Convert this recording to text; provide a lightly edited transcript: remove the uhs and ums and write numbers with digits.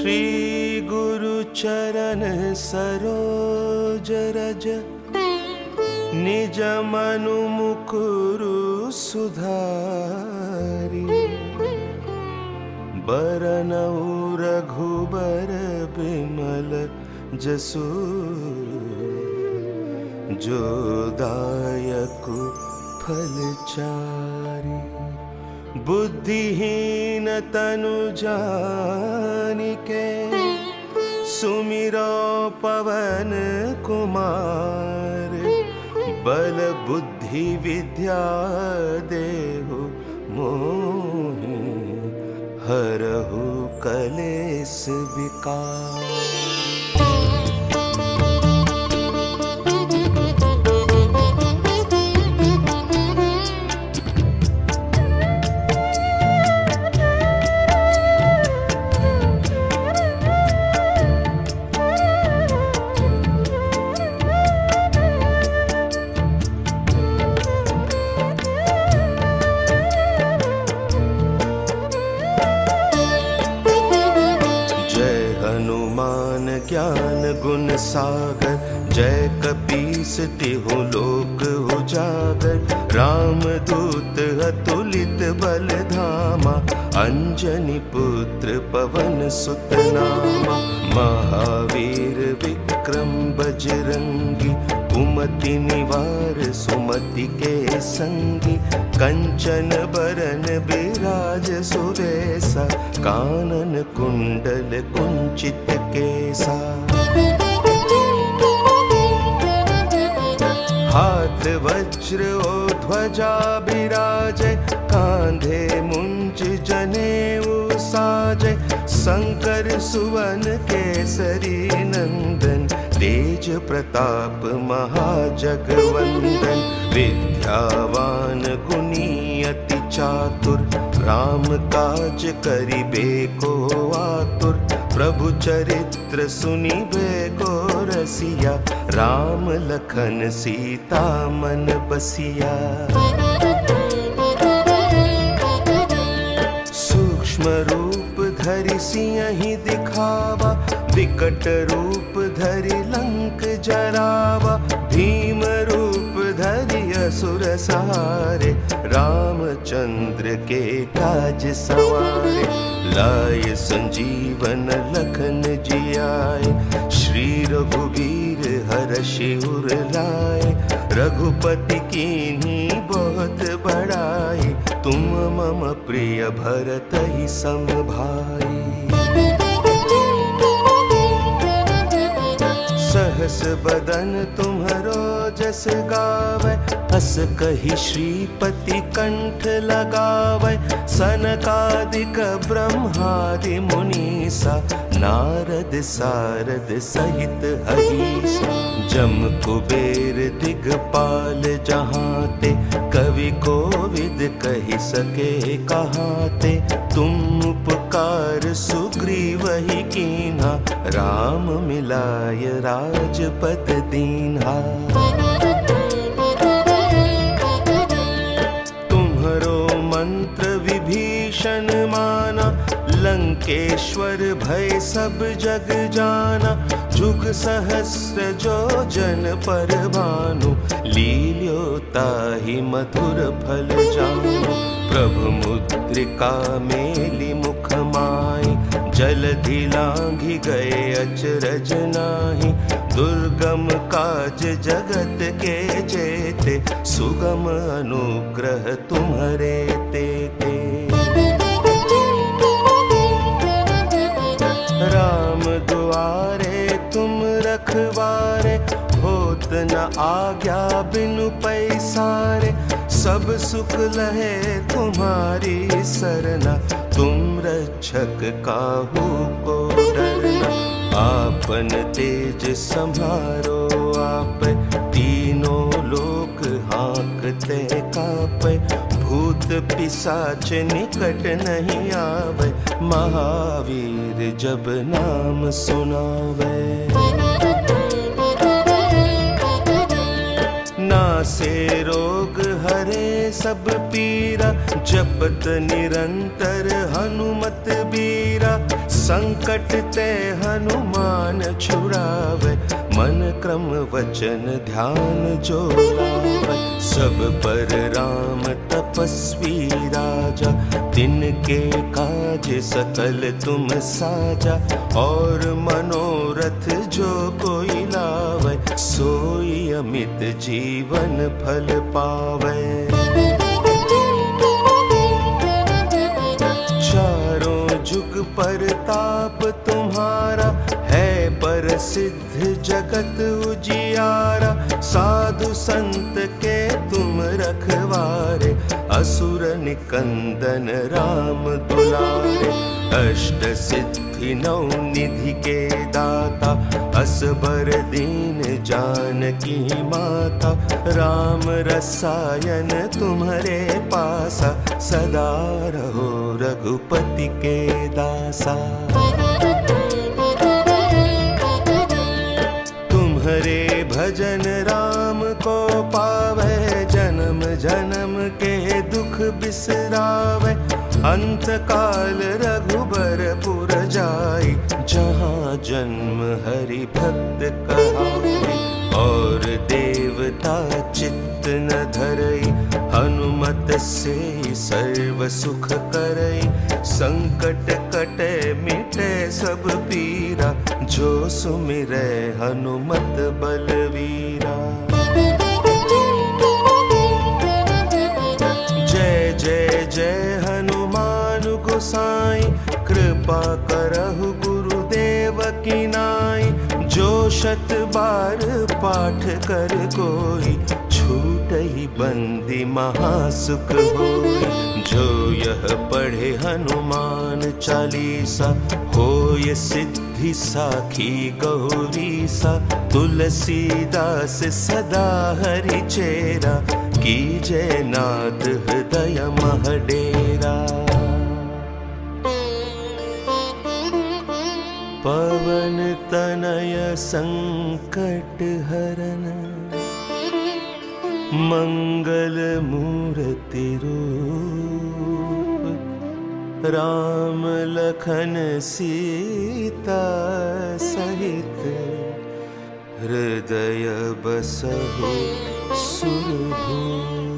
श्री गुरु चरण सरोज रज निज मनु मुकुरु सुधारी बरनऊ रघुबर बिमल जसु जो दायक फलचारी बुद्धिहीन तनु जानिके सुमिरो पवन कुमार बल बुद्धि विद्या देहु मोहि हरहु कलेस विकार। ज्ञान गुण सागर जय कपीस तिहु लोक उजागर रामदूत अतुलित बल धामा अंजनी पुत्र पवन सुत नामा महावीर विक्रम बजरंगी कुमति निवार सुमति के संगी कंचन बरन बिराज सुरेसा कानन कुंडल कुंचित केसा हाथ वज्र ओ ध्वजा बिराजे कांधे मुंज जनेऊ साजे शंकर सुवन केसरी नंदन तेज प्रताप महाजगवंदन विद्यावान गुणी अति चातुर राम काज करिबे को आतुर प्रभु चरित्र सुनिबे को रसिया राम लखन सीता मन बसिया। सूक्ष्म रूप धरि सियहि दिखावा विकट रूप धरि लंक जरावा भीम रूप धरि असुर सहारे रामचंद्र के काज सवारे लाय संजीवन लखन जियाए श्री रघुवीर हरषि उर लाए रघुपति कीन्ही बहुत बड़ाई तुम मम प्रिय भरत ही सम भाई। सहस बदन तुम्हरो जस गावे हस कहि श्रीपति कंठ लगावे सनकादिक ब्रह्मादि मुनीसा नारद सारद सहित अहिसा जम कुबेर दिगपाल जहाते कवि कोविद कहि सके कहाते तुम उपकार सुग्रीव ही कीन्हा राम मिलाय राजपद दीन्हा। तुम्हरो मंत्र विभीषण माना लंकेश्वर भय सब जग जाना जुग सहस्र जो जन पर भानु लील्योताहि मधुर फल जानु प्रभु मुद्रिका मेली मुख माहि जलधि लांघि गए अचरज नाहि दुर्गम काज जगत के जेते सुगम अनुग्रह तुम्हरे तेते। राम दुआरे तुम रखवारे होत न आज्ञा बिनु पैसारे सब सुख लहे तुम्हारी सरना तुम रक्षक काहू को डरना आपन तेज सम्हारो आप तीनों लोक हाँकते कापे भूत पिशाच निकट नहीं आवे महावीर जब नाम सुनावे। नासे रोग हरे सब पीरा जपत निरंतर हनुमत बीरा संकट ते हनुमान छुड़ावे, मन क्रम वचन ध्यान जो लावे। सब पर राम तपस्वी राजा, तिनके काज सकल तुम साजा। और मनोरथ जो कोई लावे, सोई अमित जीवन फल पावे। चारों जुग परताप तुम्हारा, है प्रसिद्ध जगत उजियारा। साधु संत के तुम रखवारे, असुर निकंदन राम दुलारे। अष्ट सिद्धि नौ निधि के दाता, असबर दीन जानकी माता। राम रसायन तुम्हारे पासा, सदा रहो रघुपति के दासा। तुम्हारे भजन राम को पावे, जन्म जन्म के दुख बिसरावे। अंत काल रघुबरपुर जाई, जहाँ जन्म हरि भक्त कहाई। और देवता चित्त न धरई, हनुमत से सर्व सुख करई। संकट कटे मिटे सब पीरा, जो सुमिरै हनुमत बलवीरा। जय जय जय हनुमान गोसाई, कृपा करहु गुरुदेव की नाई। जो शत बार पाठ कर कोई, छूटहि बंदी महासुख होई। जो यह पढ़े हनुमान चालीसा, होय सिद्धि साखी गौरीसा। तुलसीदास सदा हरि चेरा, कीजय नाथ हृदय मह डेरा। पवन तनय संकट हरन, मंगल मूर्ति रूप। राम लखन सीता सहित, हृदय बसहु सुरभूप।